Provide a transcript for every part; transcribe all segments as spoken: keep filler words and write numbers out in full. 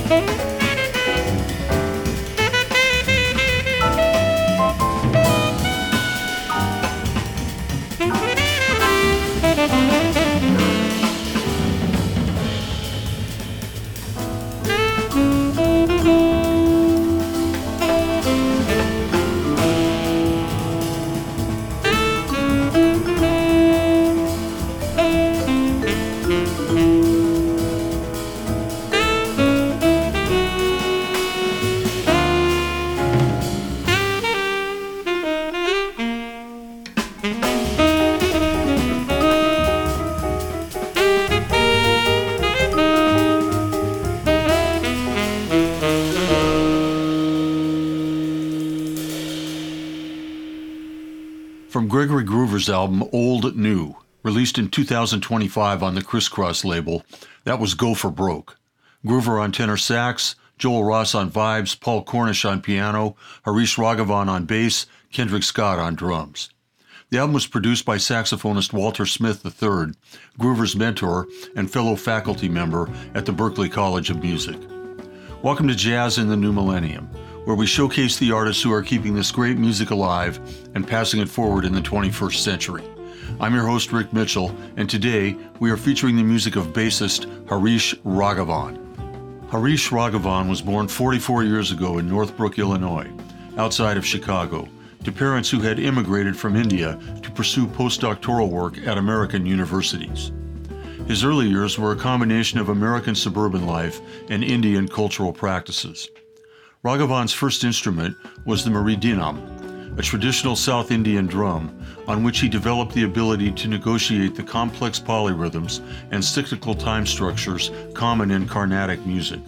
From Gregory Groover's album Old New, released in two thousand twenty-five on the Criss Cross label, that was Go for Broke. Groover on tenor sax, Joel Ross on vibes, Paul Cornish on piano, Harish Raghavan on bass, Kendrick Scott on drums. The album was produced by saxophonist Walter Smith the third, Groover's mentor and fellow faculty member at the Berklee College of Music. Welcome to Jazz in the New Millennium, where we showcase the artists who are keeping this great music alive and passing it forward in the twenty-first century. I'm your host, Rick Mitchell, and today we are featuring the music of bassist Harish Raghavan. Harish Raghavan was born forty-four years ago in Northbrook, Illinois, outside of Chicago, to parents who had immigrated from India to pursue postdoctoral work at American universities. His early years were a combination of American suburban life and Indian cultural practices. Raghavan's first instrument was the Mridinam, a traditional South Indian drum on which he developed the ability to negotiate the complex polyrhythms and cyclical time structures common in Carnatic music.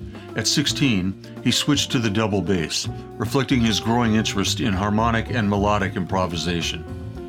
At sixteen, he switched to the double bass, reflecting his growing interest in harmonic and melodic improvisation.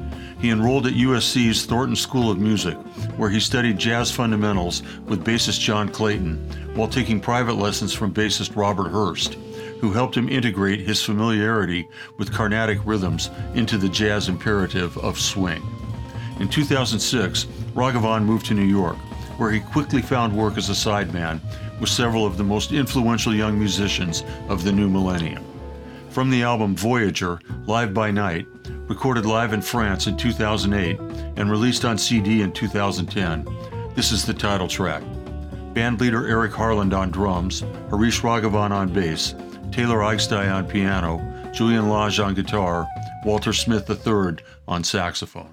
He enrolled at U S C's Thornton School of Music, where he studied jazz fundamentals with bassist John Clayton, while taking private lessons from bassist Robert Hurst, who helped him integrate his familiarity with Carnatic rhythms into the jazz imperative of swing. In two thousand six, Raghavan moved to New York, where he quickly found work as a sideman with several of the most influential young musicians of the new millennium. From the album Voyager, Live by Night, recorded live in France in two thousand eight and released on C D in two thousand ten, this is the title track. Bandleader Eric Harland on drums, Harish Raghavan on bass, Taylor Eichstein on piano, Julian Lage on guitar, Walter Smith the third on saxophone.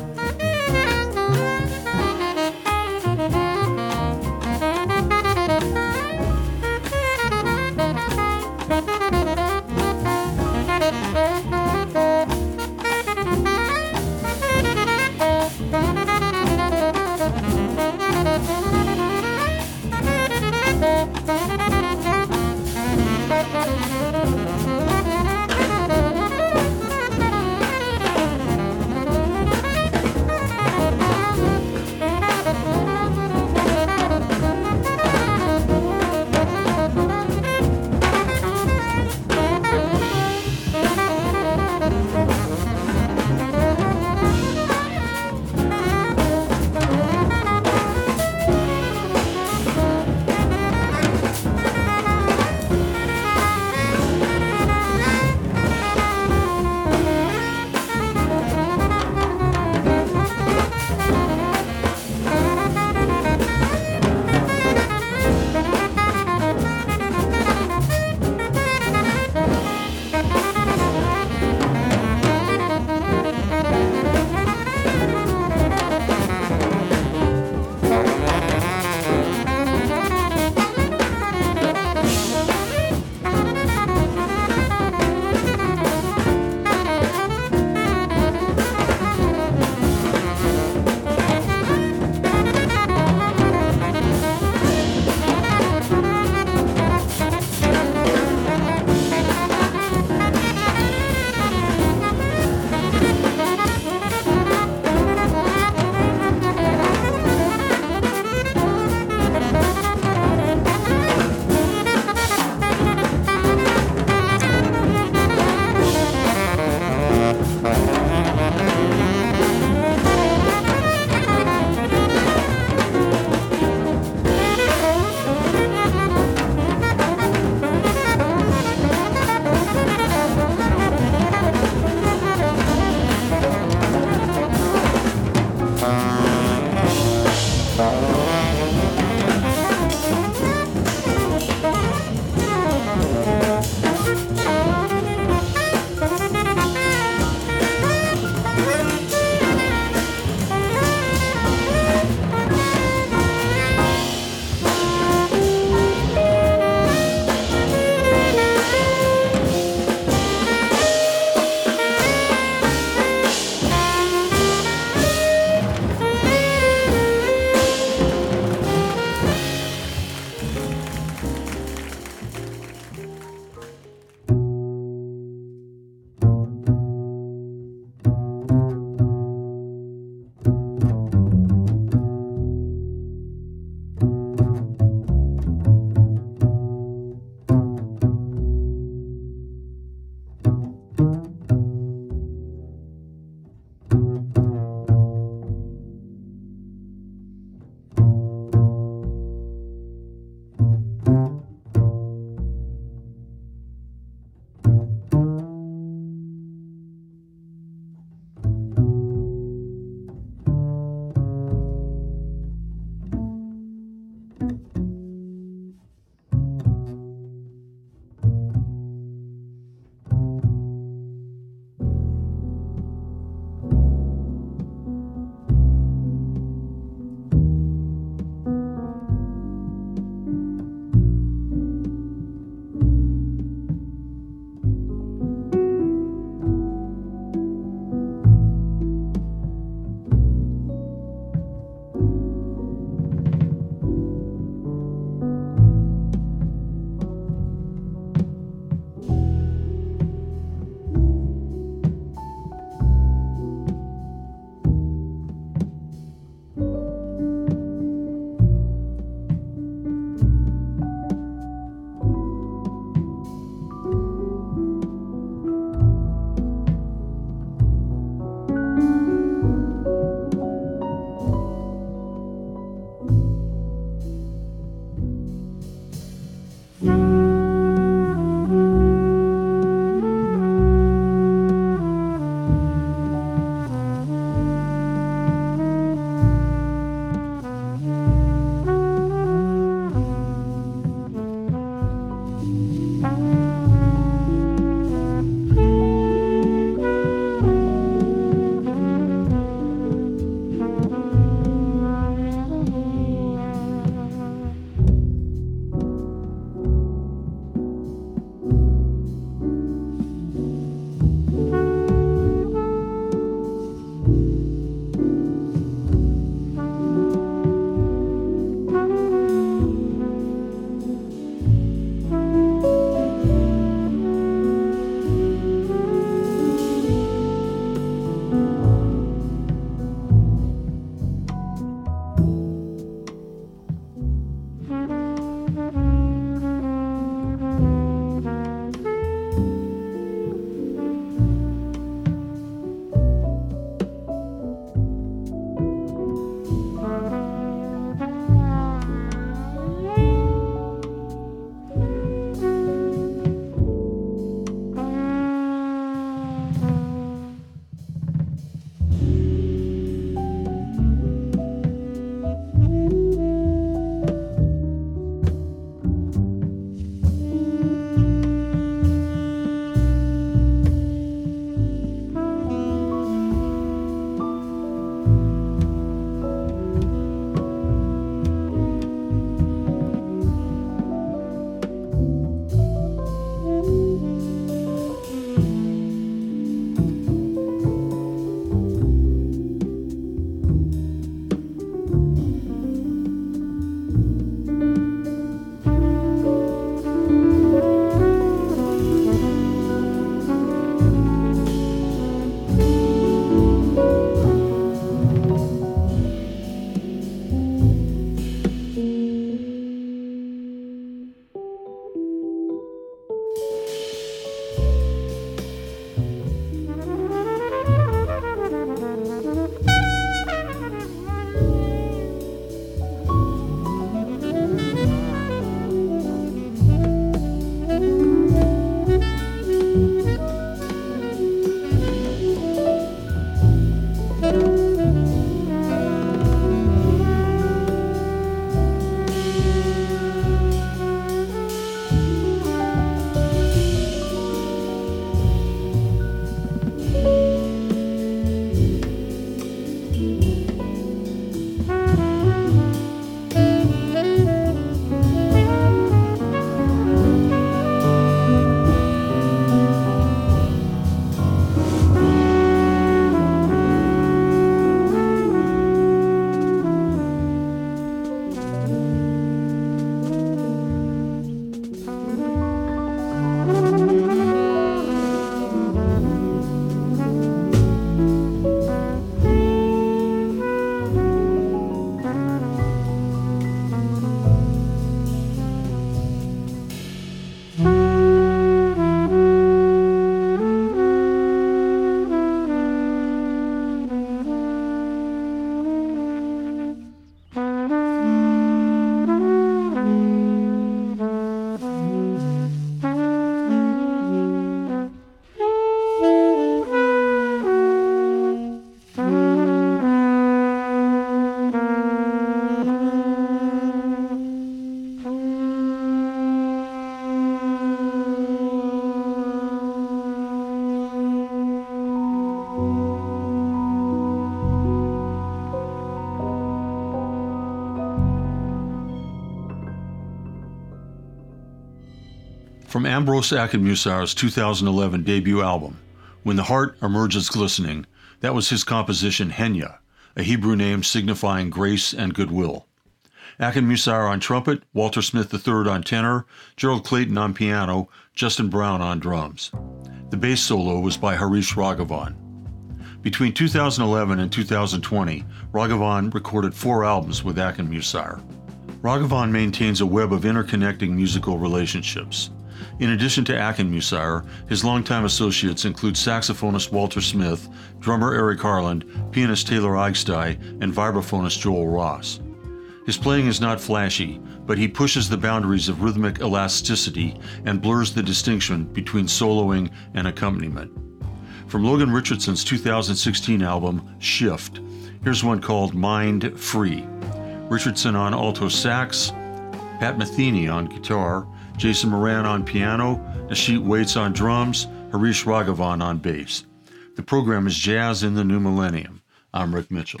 From Ambros Akenmusar's two thousand eleven debut album, When the Heart Emerges Glistening, that was his composition Henya, a Hebrew name signifying grace and goodwill. Akenmusar on trumpet, Walter Smith the third on tenor, Gerald Clayton on piano, Justin Brown on drums. The bass solo was by Harish Raghavan. Between two thousand eleven and two thousand twenty, Raghavan recorded four albums with Akenmusar. Raghavan maintains a web of interconnecting musical relationships. In addition to Akenmusar, his longtime associates include saxophonist Walter Smith, drummer Eric Harland, pianist Taylor Eigstei, and vibraphonist Joel Ross. His playing is not flashy, but he pushes the boundaries of rhythmic elasticity and blurs the distinction between soloing and accompaniment. From Logan Richardson's two thousand sixteen album, Shift, here's one called Mind Free. Richardson on alto sax, Pat Metheny on guitar, Jason Moran on piano, Nashit Waits on drums, Harish Raghavan on bass. The program is Jazz in the New Millennium. I'm Rick Mitchell.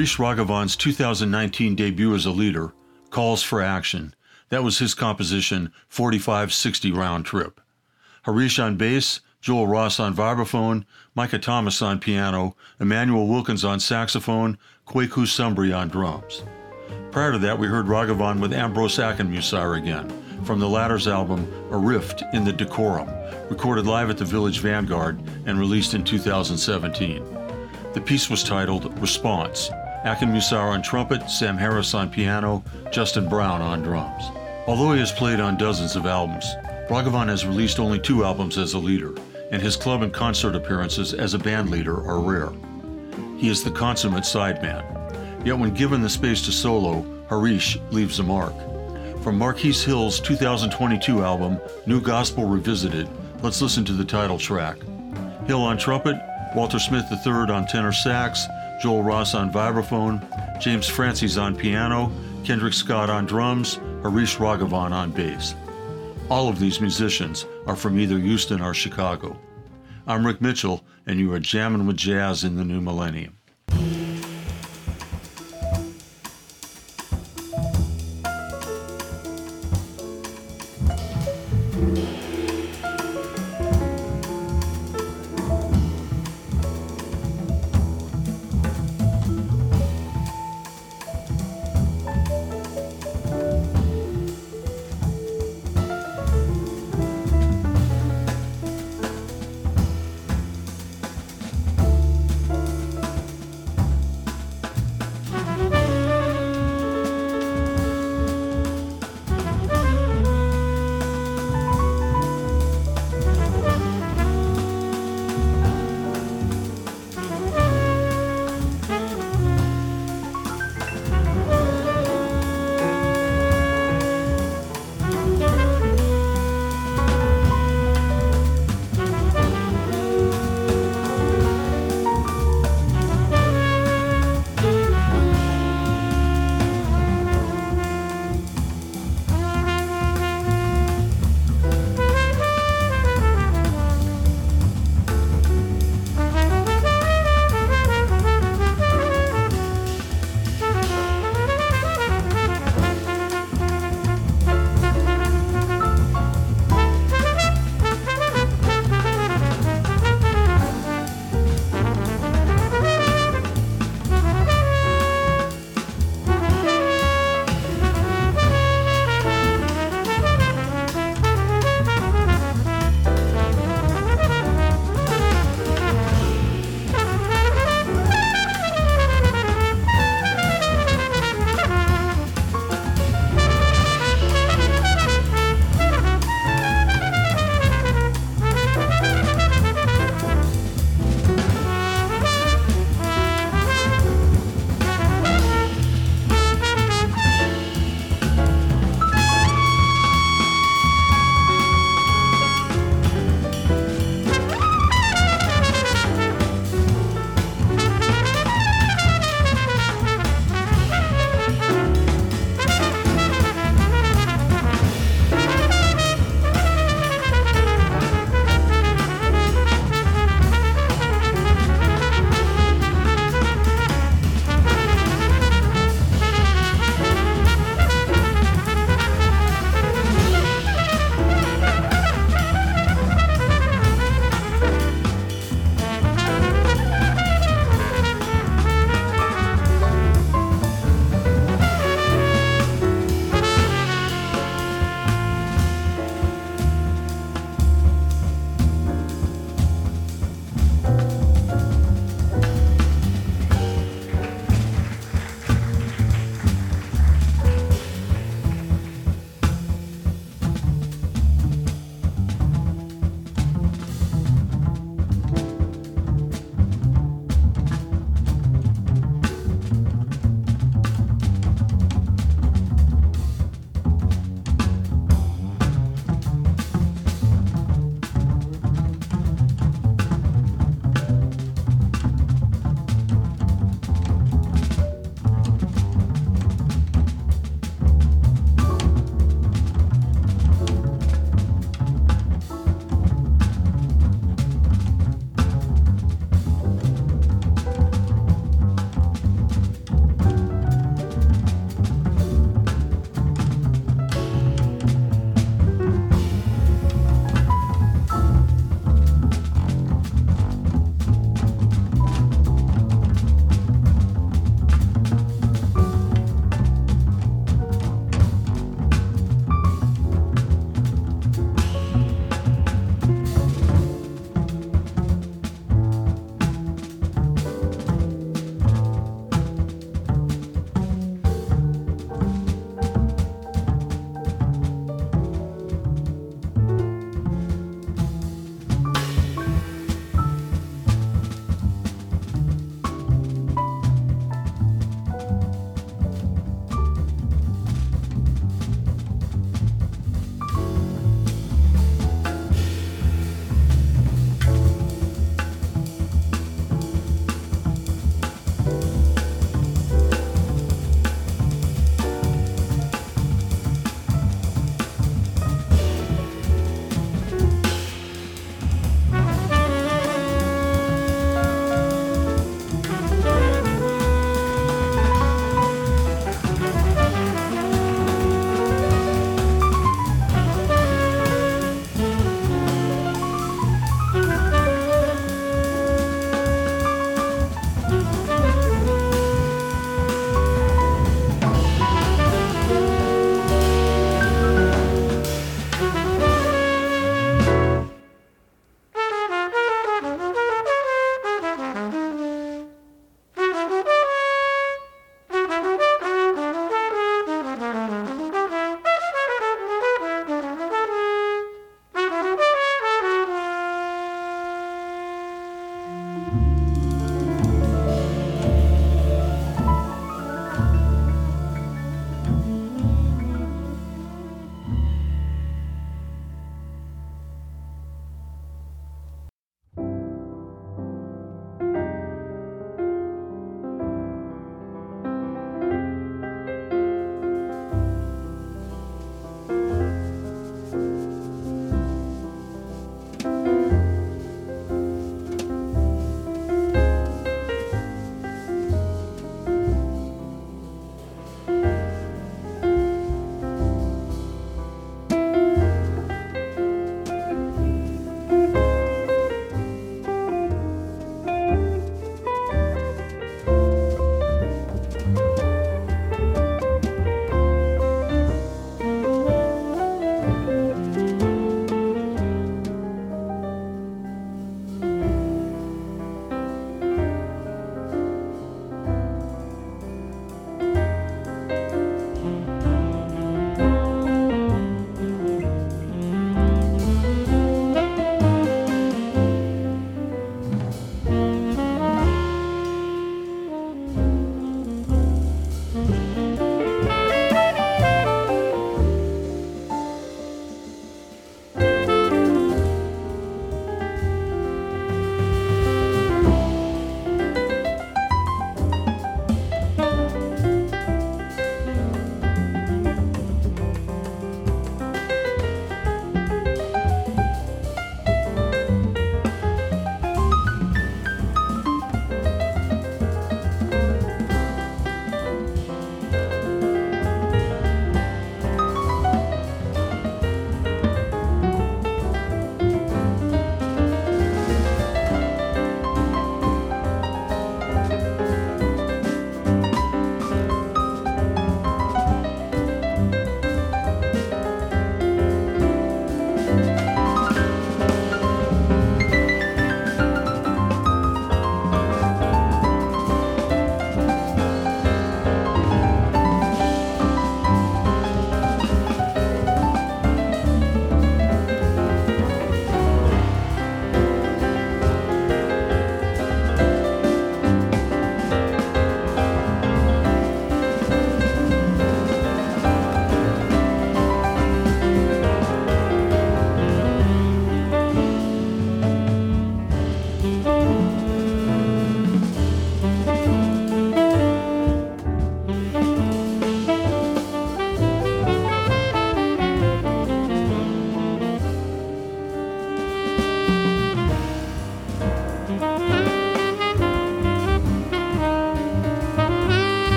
Harish Raghavan's two thousand nineteen debut as a leader, Calls for Action. That was his composition, forty-five sixty Round Trip. Harish on bass, Joel Ross on vibraphone, Micah Thomas on piano, Emmanuel Wilkins on saxophone, Kweku Sumbri on drums. Prior to that, we heard Raghavan with Ambrose Akinmusire again, from the latter's album A Rift in the Decorum, recorded live at the Village Vanguard and released in two thousand seventeen. The piece was titled Response. Akinmusire on trumpet, Sam Harris on piano, Justin Brown on drums. Although he has played on dozens of albums, Raghavan has released only two albums as a leader, and his club and concert appearances as a band leader are rare. He is the consummate sideman. Yet when given the space to solo, Harish leaves a mark. From Marquise Hill's two thousand twenty-two album, New Gospel Revisited, let's listen to the title track. Hill on trumpet, Walter Smith the third on tenor sax, Joel Ross on vibraphone, James Francis on piano, Kendrick Scott on drums, Harish Raghavan on bass. All of these musicians are from either Houston or Chicago. I'm Rick Mitchell, and you are jamming with jazz in the new millennium.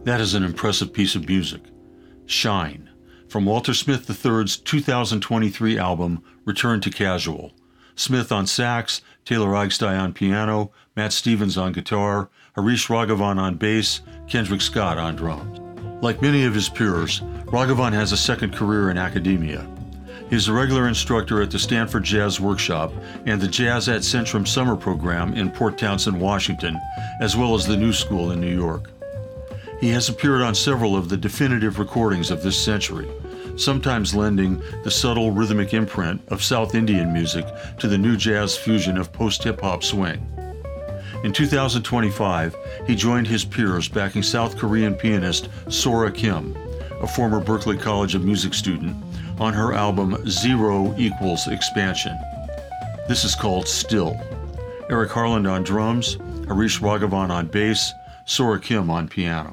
That is an impressive piece of music. Shine, from Walter Smith the third's two thousand twenty-three album, Return to Casual. Smith on sax, Taylor Eigstei on piano, Matt Stevens on guitar, Harish Raghavan on bass, Kendrick Scott on drums. Like many of his peers, Raghavan has a second career in academia. He is a regular instructor at the Stanford Jazz Workshop and the Jazz at Centrum summer program in Port Townsend, Washington, as well as the New School in New York. He has appeared on several of the definitive recordings of this century, sometimes lending the subtle rhythmic imprint of South Indian music to the new jazz fusion of post-hip-hop swing. In two thousand twenty-five, he joined his peers backing South Korean pianist Sora Kim, a former Berklee College of Music student, on her album Zero Equals Expansion. This is called Still. Eric Harland on drums, Harish Raghavan on bass, Sora Kim on piano.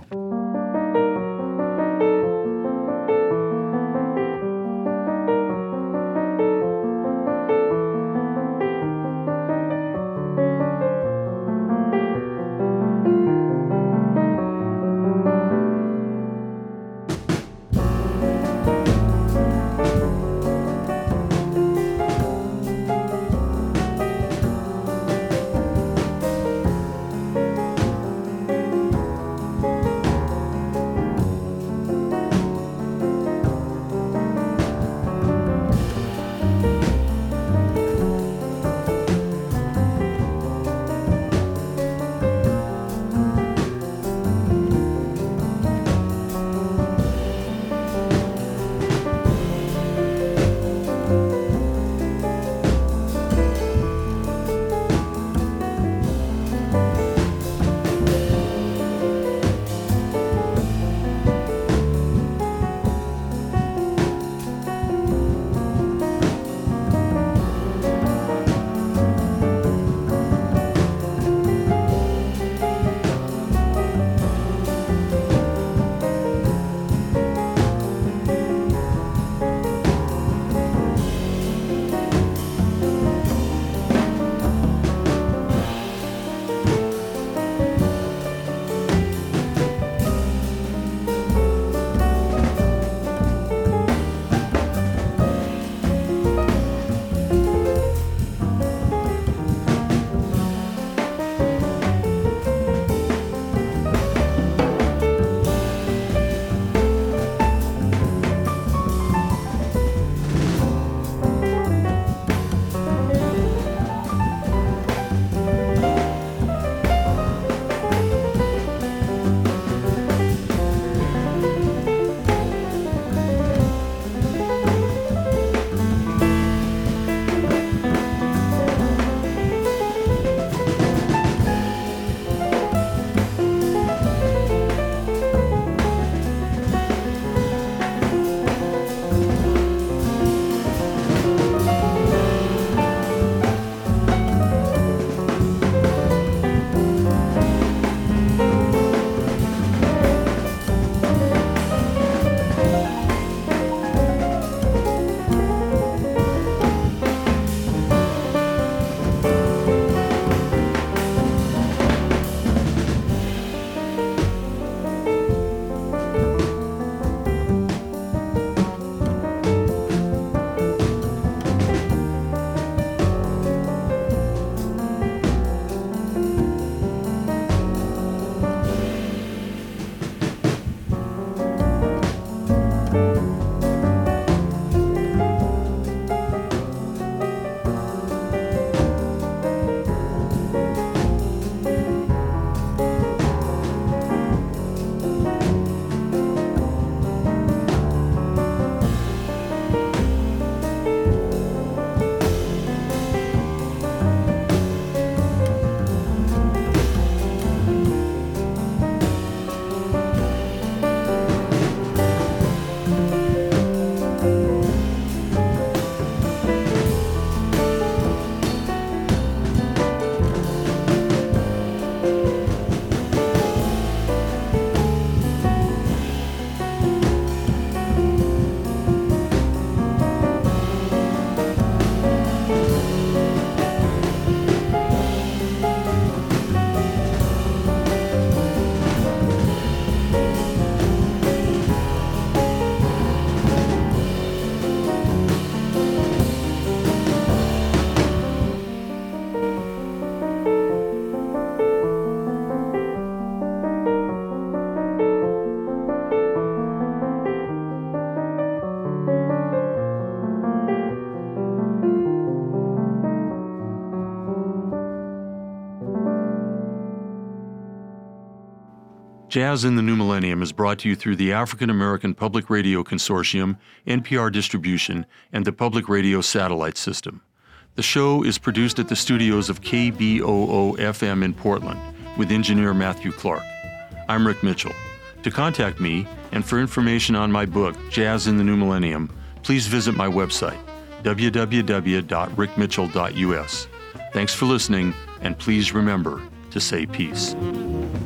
Jazz in the New Millennium is brought to you through the African American Public Radio Consortium, N P R Distribution, and the Public Radio Satellite System. The show is produced at the studios of K B O O F M in Portland with engineer Matthew Clark. I'm Rick Mitchell. To contact me and for information on my book, Jazz in the New Millennium, please visit my website, w w w dot rick mitchell dot u s. Thanks for listening, and please remember to say peace.